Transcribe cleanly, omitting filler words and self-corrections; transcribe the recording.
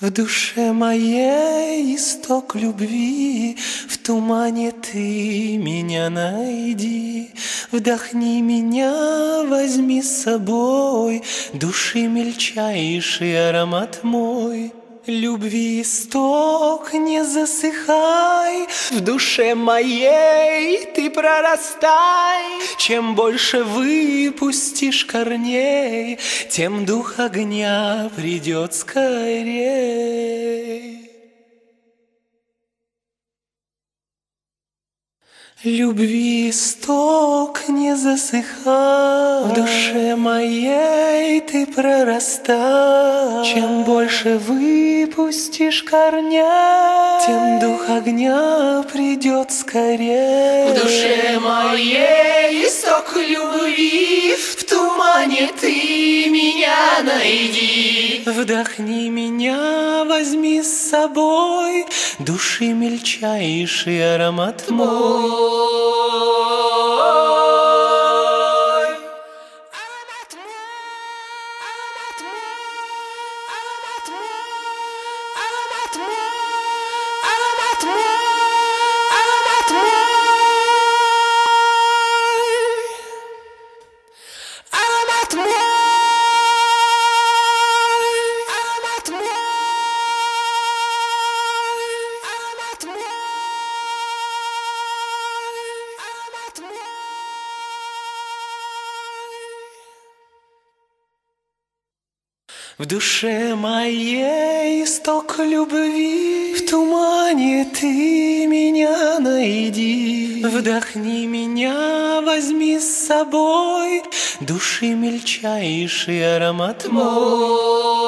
В душе моей исток любви, в тумане ты меня найди. Вдохни меня, возьми с собой, души мельчайший аромат мой. Любви исток, не засыхай, в душе моей ты прорастай. Чем больше выпустишь корней, тем дух огня придет скорей. Любви исток, не засыхай, в душе моей ты прорастай. Чем больше выпустишь корня, тем дух огня придет скорее. В душе моей исток любви, в тумане ты меня найди. Вдохни меня, возьми с собой, души мельчайший аромат мой. В душе моей исток любви, в тумане ты меня найди. Вдохни меня, возьми с собой, души мельчайший аромат мой.